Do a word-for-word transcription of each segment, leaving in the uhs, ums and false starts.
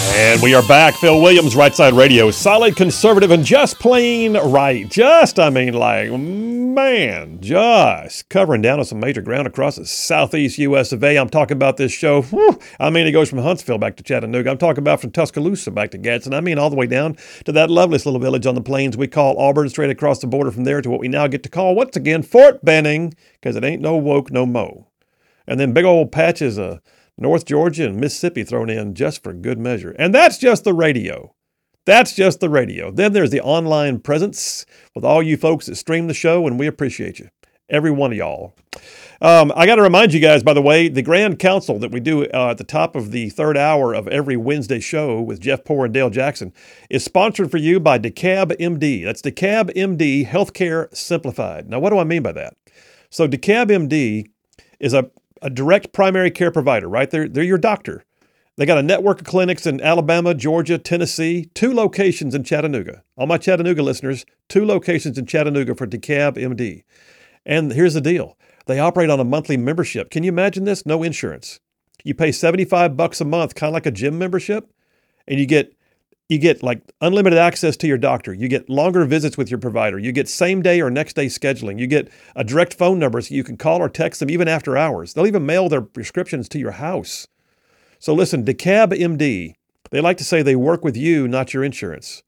And we are back. Phil Williams, Right Side Radio. Solid, conservative, and just plain right. Just, I mean, like, man, just covering down on some major ground across the southeast U S of A. I'm talking about this show. Whew, I mean, it goes from Huntsville back to Chattanooga. I'm talking about from Tuscaloosa back to Gadsden. I mean, all the way down to that loveliest little village on the plains we call Auburn, straight across the border from there to what we now get to call, once again, Fort Benning, because it ain't no woke, no mo. And then big old patches of North Georgia and Mississippi thrown in just for good measure. And that's just the radio. That's just the radio. Then there's the online presence with all you folks that stream the show, and we appreciate you. Every one of y'all. Um, I got to remind you guys, by the way, the Grand Council that we do uh, at the top of the third hour of every Wednesday show with Jeff Poore and Dale Jackson is sponsored for you by DeKalb M D. That's DeKalb M D Healthcare Simplified. Now, what do I mean by that? So DeKalb M D is a A direct primary care provider, right? They're, they're your doctor. They got a network of clinics in Alabama, Georgia, Tennessee, two locations in Chattanooga. All my Chattanooga listeners, two locations in Chattanooga for DeKalb M D. And here's the deal. They operate on a monthly membership. Can you imagine this? No insurance. You pay seventy-five bucks a month, kind of like a gym membership, and you get You get like unlimited access to your doctor. You get longer visits with your provider. You get same day or next day scheduling. You get a direct phone number so you can call or text them even after hours. They'll even mail their prescriptions to your house. So listen, DeKalb M D, they like to say they work with you, not your insurance.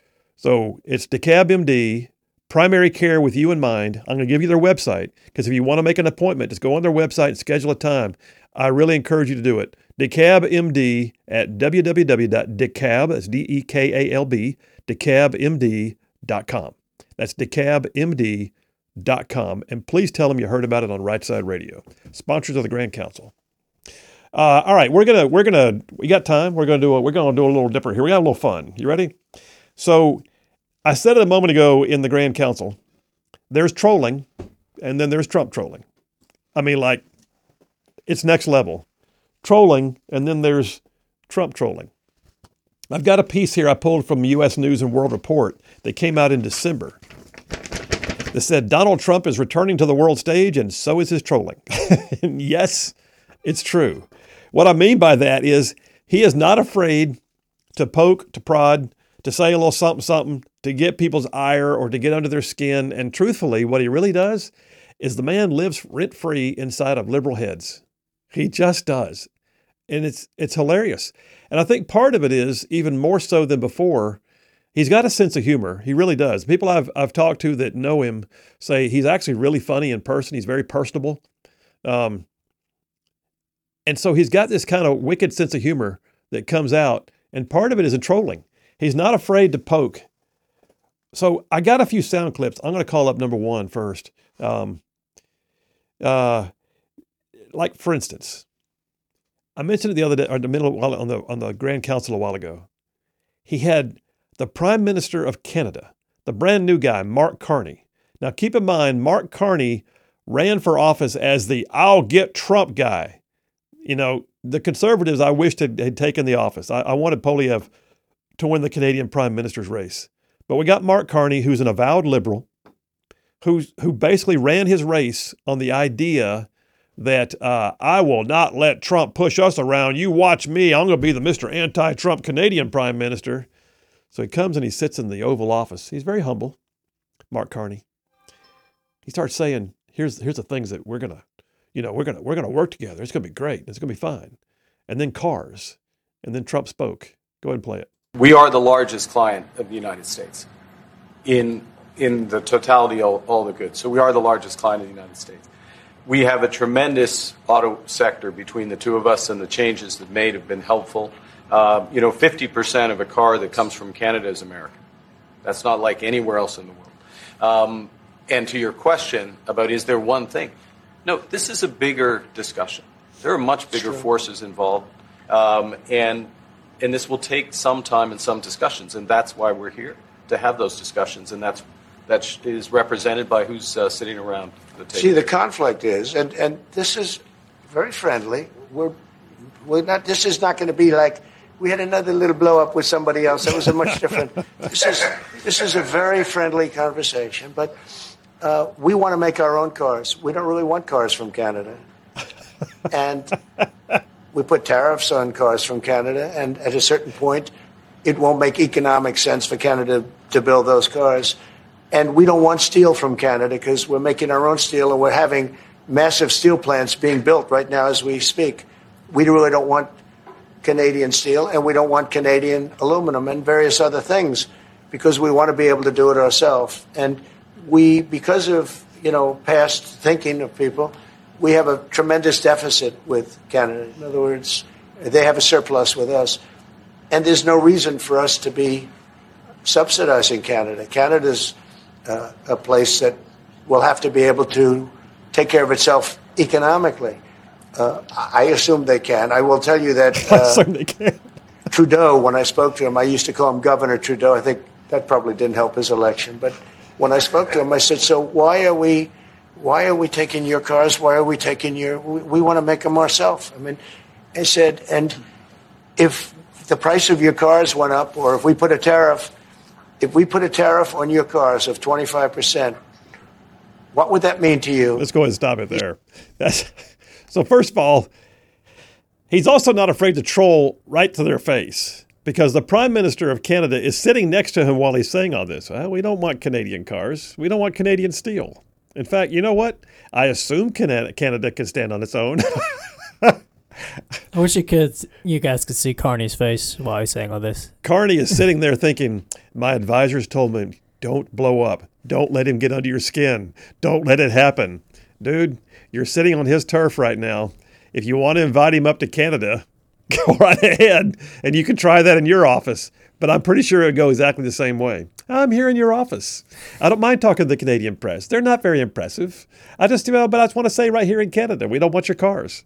So it's DeKalb M D, primary care with you in mind. I'm going to give you their website because if you want to make an appointment, just go on their website and schedule a time. I really encourage you to do it. DeKalb M D at w w w dot dekalb, that's D E K A L B, dekalb m d dot com. That's dekalb m d dot com. And please tell them you heard about it on Right Side Radio. Sponsors of the Grand Council. Uh, all right, we're gonna we're gonna we got time. We're gonna do a, we're gonna do a little different here. We got a little fun. You ready? So I said it a moment ago in the Grand Council. There's trolling, and then there's Trump trolling. I mean, like, it's next level. Trolling, and then there's Trump trolling. I've got a piece here I pulled from U S News and World Report that came out in December that said Donald Trump is returning to the world stage and so is his trolling. And yes, it's true. What I mean by that is he is not afraid to poke, to prod, to say a little something, something, to get people's ire or to get under their skin. And truthfully, what he really does is the man lives rent-free inside of liberal heads. He just does. And it's it's hilarious. And I think part of it is, even more so than before, he's got a sense of humor. He really does. People I've I've talked to that know him say he's actually really funny in person. He's very personable. Um, and so he's got this kind of wicked sense of humor that comes out. And part of it is in trolling. He's not afraid to poke. So I got a few sound clips. I'm going to call up number one first. Um, uh, like, for instance, I mentioned it the other day, or the middle on the on the Grand Council a while ago. He had the Prime Minister of Canada, the brand new guy, Mark Carney. Now, keep in mind, Mark Carney ran for office as the "I'll get Trump" guy. You know, the conservatives I wished had, had taken the office. I, I wanted Poilievre to win the Canadian Prime Minister's race, but we got Mark Carney, who's an avowed liberal, who's who basically ran his race on the idea that uh, I will not let Trump push us around. You watch me. I'm going to be the Mister Anti-Trump Canadian Prime Minister. So he comes and he sits in the Oval Office. He's very humble, Mark Carney. He starts saying, "Here's here's the things that we're gonna, you know, we're gonna we're gonna work together. It's gonna be great. It's gonna be fine." And then cars, and then Trump spoke. Go ahead and play it. We are the largest client of the United States in in the totality of all, all the goods. So we are the largest client of the United States. We have a tremendous auto sector between the two of us, and the changes that made have been helpful. Uh, you know, fifty percent of a car that comes from Canada is American. That's not like anywhere else in the world. Um, and to your question about is there one thing? No, this is a bigger discussion. There are much bigger forces involved, um, and and this will take some time and some discussions, and that's why we're here, to have those discussions, and that's that is represented by who's uh, sitting around the table. See, the conflict is, and, and this is very friendly. We're we're not. This is not going to be like we had another little blow up with somebody else. That was a much different. This is this is a very friendly conversation, but uh, we want to make our own cars. We don't really want cars from Canada, and we put tariffs on cars from Canada, and at a certain point, it won't make economic sense for Canada to build those cars. And we don't want steel from Canada because we're making our own steel, and we're having massive steel plants being built right now as we speak. We really don't want Canadian steel, and we don't want Canadian aluminum and various other things because we want to be able to do it ourselves. And we, because of, you know, past thinking of people, we have a tremendous deficit with Canada. In other words, they have a surplus with us. And there's no reason for us to be subsidizing Canada. Canada's uh, a place that will have to be able to take care of itself economically. Uh, I assume they can. I will tell you that uh, I assume they can. Trudeau, when I spoke to him, I used to call him Governor Trudeau. I think that probably didn't help his election. But when I spoke to him, I said, so why are we why are we taking your cars? Why are we taking your, we, we want to make them ourselves. I mean, I said, and if the price of your cars went up, or if we put a tariff, if we put a tariff on your cars of twenty-five percent, what would that mean to you? Let's go ahead and stop it there. That's, so first of all, he's also not afraid to troll right to their face, because the Prime Minister of Canada is sitting next to him while he's saying all this. Well, we don't want Canadian cars. We don't want Canadian steel. In fact, you know what? I assume Canada, Canada can stand on its own. I wish you could, you guys could see Carney's face while he's saying all this. Carney is sitting there thinking, my advisors told me, don't blow up. Don't let him get under your skin. Don't let it happen. Dude, you're sitting on his turf right now. If you want to invite him up to Canada, go right ahead, and you can try that in your office. But I'm pretty sure it'll go exactly the same way. I'm here in your office. I don't mind talking to the Canadian press. They're not very impressive. I just, well, but I just want to say right here in Canada, we don't want your cars.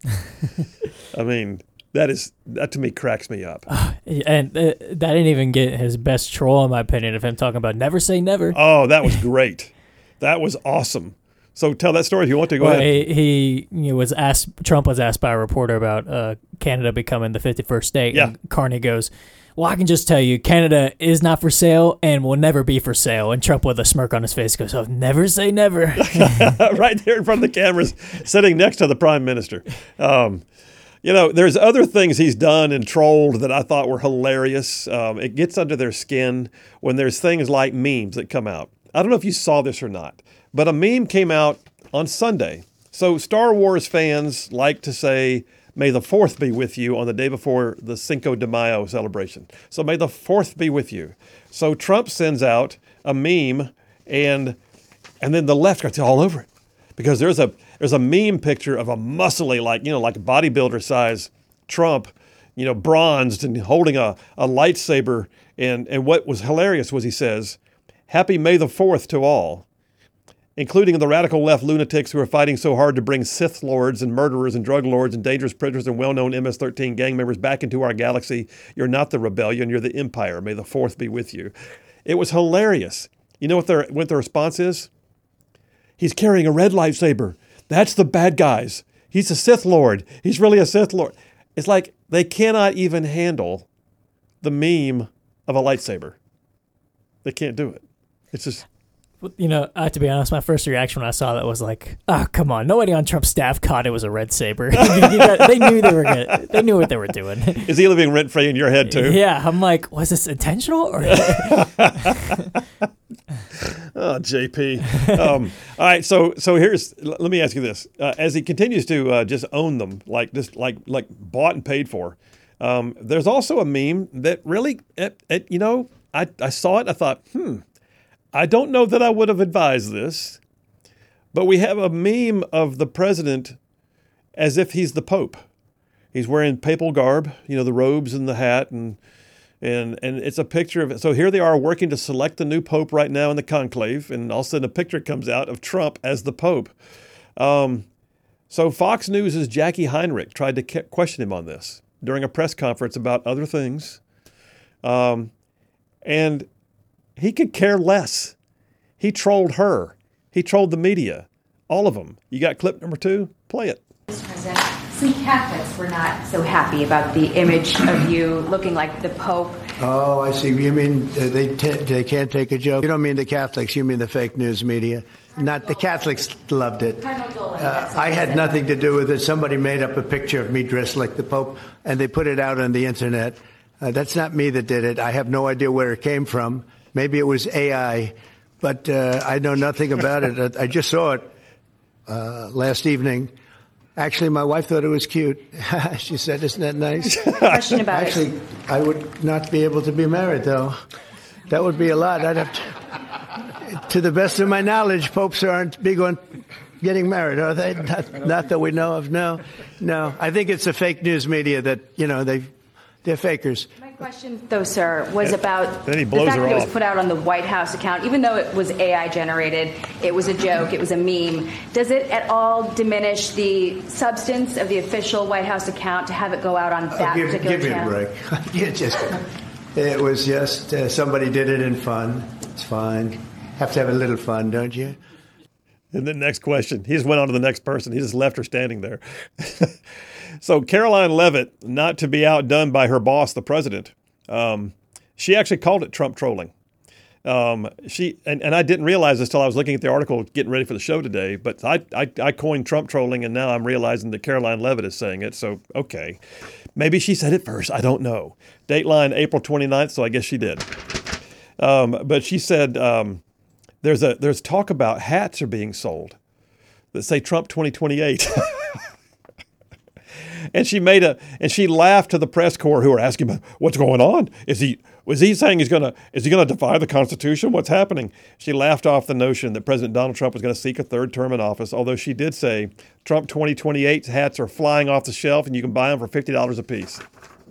I mean, that is, that to me cracks me up. Uh, and uh, that didn't even get his best troll, in my opinion, of him talking about never say never. Oh, that was great. That was awesome. So tell that story if you want to. Go well, ahead. He, he you know, was asked. Trump was asked by a reporter about uh, Canada becoming the fifty-first state. Yeah. And Carney goes, well, I can just tell you, Canada is not for sale and will never be for sale. And Trump, with a smirk on his face, goes, oh, never say never. Right there in front of the cameras, sitting next to the Prime Minister. Um, you know, there's other things he's done and trolled that I thought were hilarious. Um, it gets under their skin when there's things like memes that come out. I don't know if you saw this or not, but a meme came out on Sunday. So Star Wars fans like to say, may the fourth be with you on the day before the Cinco de Mayo celebration. So may the fourth be with you. So Trump sends out a meme, and and then the left gets all over it. Because there's a there's a meme picture of a muscly, like, you know, like bodybuilder size Trump, you know, bronzed and holding a, a lightsaber. And, and what was hilarious was he says, happy May the fourth to all, including the radical left lunatics who are fighting so hard to bring Sith lords and murderers and drug lords and dangerous prisoners and well-known M S thirteen gang members back into our galaxy. You're not the rebellion, you're the empire. May the fourth be with you. It was hilarious. You know what their what their response is? He's carrying a red lightsaber. That's the bad guys. He's a Sith Lord. He's really a Sith Lord. It's like they cannot even handle the meme of a lightsaber. They can't do it. It's just... You know, I have to be honest, my first reaction when I saw that was like, oh, come on. Nobody on Trump's staff caught it was a red saber. They knew they were gonna, they knew what they were doing. Is he living rent-free in your head, too? Yeah. I'm like, was this intentional? Or Oh, J P. Um, all right, so so here's, let me ask you this. Uh, as he continues to uh, just own them, like just like like bought and paid for, um, there's also a meme that really, it, it, you know, I, I saw it and I thought, hmm, I don't know that I would have advised this, but we have a meme of the president as if he's the Pope. He's wearing papal garb, you know, the robes and the hat, and and and it's a picture of it. So here they are working to select the new Pope right now in the conclave, and all of a sudden a picture comes out of Trump as the Pope. Um, so Fox News' Jackie Heinrich tried to ke- question him on this during a press conference about other things. Um, and he could care less. He trolled her. He trolled the media. All of them. You got clip number two? Play it. Mister President, some Catholics were not so happy about the image of you looking like the Pope. Oh, I see. You mean uh, they t- they can't take a joke? You don't mean the Catholics. You mean the fake news media. not the Catholics loved it. Uh, I had nothing to do with it. Somebody made up a picture of me dressed like the Pope, and they put it out on the internet. Uh, that's not me that did it. I have no idea where it came from. Maybe it was A I, but uh, I know nothing about it. I just saw it uh, last evening. Actually, my wife thought it was cute. She said, "Isn't that nice?" Question about Actually, it. I would not be able to be married, though. That would be a lot. I'd have to, to the best of my knowledge, popes aren't big on getting married, are they? Not, not that we know of. No, no. I think it's the fake news media that, you know, they, they're fakers. My question, though, sir, was about Then he the blows fact her that it was off. put out on the White House account, even though it was A I generated, it was a joke, it was a meme. Does it at all diminish the substance of the official White House account to have it go out on that Oh, give, particular give me channel? a break. You just, it was just uh, somebody did it in fun. It's fine. Have to have a little fun, don't you? And the next question, he just went on to the next person. He just left her standing there. So Caroline Leavitt, not to be outdone by her boss, the president, um, she actually called it Trump trolling. Um, she and, and I didn't realize this till I was looking at the article getting ready for the show today, but I, I, I coined Trump trolling, and now I'm realizing that Caroline Leavitt is saying it. So, okay. Maybe she said it first. I don't know. Dateline April twenty-ninth, so I guess she did. Um, but she said um, there's a there's talk about hats are being sold that say Trump twenty twenty-eight. And she made a and she laughed to the press corps who were asking about what's going on. Is he was he saying he's gonna is he gonna defy the Constitution? What's happening? She laughed off the notion that President Donald Trump was going to seek a third term in office, although she did say Trump twenty twenty-eight hats are flying off the shelf and you can buy them for fifty dollars a piece.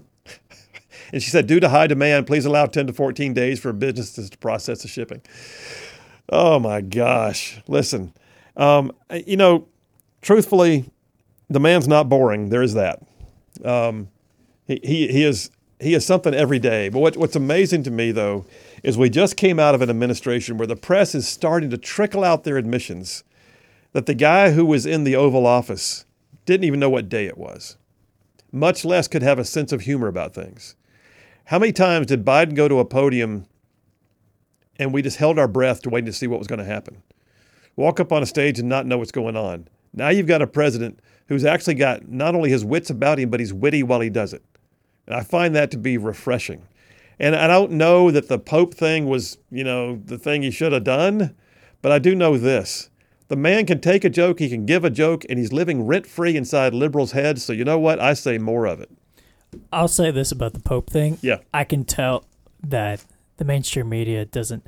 And she said, due to high demand, please allow ten to fourteen days for businesses to process the shipping. Oh my gosh. Listen, um, you know, truthfully, the man's not boring. There is that. Um, he, he he is he is something every day. But what, what's amazing to me, though, is we just came out of an administration where the press is starting to trickle out their admissions that the guy who was in the Oval Office didn't even know what day it was, much less could have a sense of humor about things. How many times did Biden go to a podium and we just held our breath to waiting to see what was going to happen? Walk up on a stage and not know what's going on. Now you've got a president who's actually got not only his wits about him, but he's witty while he does it. And I find that to be refreshing. And I don't know that the Pope thing was, you know, the thing he should have done, but I do know this. The man can take a joke, he can give a joke, and he's living rent-free inside liberals' heads. So you know what? I say more of it. I'll say this about the Pope thing. Yeah. I can tell that the mainstream media doesn't.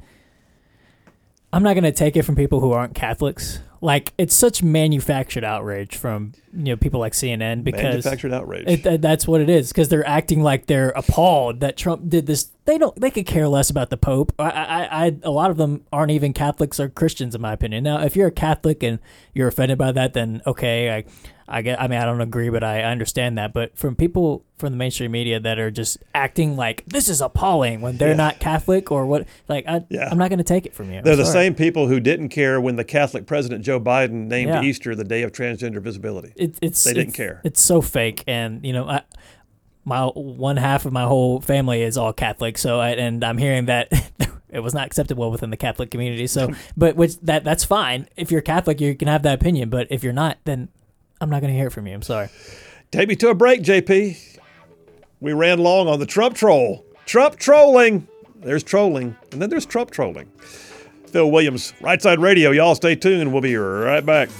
I'm not going to take it from people who aren't Catholics. Like, it's such manufactured outrage from, you know, people like C N N because Manufactured outrage. It, that- that's what it is, because they're acting like they're appalled that Trump did this. They don't. They could care less about the Pope. I, I, I, a lot of them aren't even Catholics or Christians, in my opinion. Now, if you're a Catholic and you're offended by that, then okay, I, I get. I mean, I don't agree, but I understand that. But from people from the mainstream media that are just acting like this is appalling when they're Yeah. not Catholic or what, like I, Yeah. I'm not going to take it from you. I'm They're the sorry. same people who didn't care when the Catholic President Joe Biden named Yeah. Easter the day of transgender visibility. It, it's They didn't it's- care. It's so fake, and you know, I, my one half of my whole family is all Catholic, so I, and I'm hearing that it was not accepted well within the Catholic community. So, but which that that's fine. If you're Catholic, you can have that opinion, but if you're not, then I'm not going to hear it from you. I'm sorry. Take me to a break, J P. We ran long on the Trump troll. Trump trolling. There's trolling, and then there's Trump trolling. Phil Williams, Right Side Radio. Y'all stay tuned. We'll be right back.